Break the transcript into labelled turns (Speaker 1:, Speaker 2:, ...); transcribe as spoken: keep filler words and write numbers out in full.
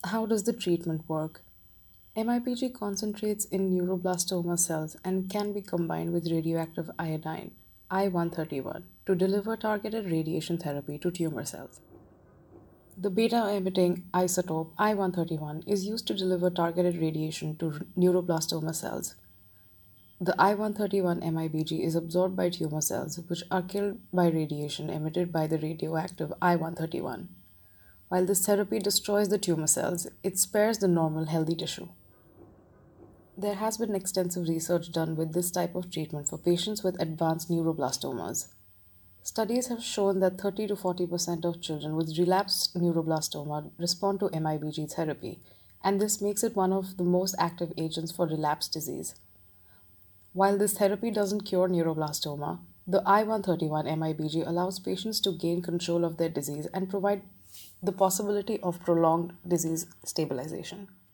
Speaker 1: How does the treatment work? M I P G concentrates in neuroblastoma cells and can be combined with radioactive iodine, I one thirty-one, to deliver targeted radiation therapy to tumor cells. The beta emitting isotope I one thirty-one is used to deliver targeted radiation to neuroblastoma cells. The I one thirty-one M I B G is absorbed by tumor cells, which are killed by radiation emitted by the radioactive I one thirty-one. While this therapy destroys the tumor cells, it spares the normal healthy tissue. There has been extensive research done with this type of treatment for patients with advanced neuroblastomas. Studies have shown that thirty to forty percent of children with relapsed neuroblastoma respond to M I B G therapy, and this makes it one of the most active agents for relapse disease. While this therapy doesn't cure neuroblastoma, the I one thirty-one M I B G allows patients to gain control of their disease and provide the possibility of prolonged disease stabilization.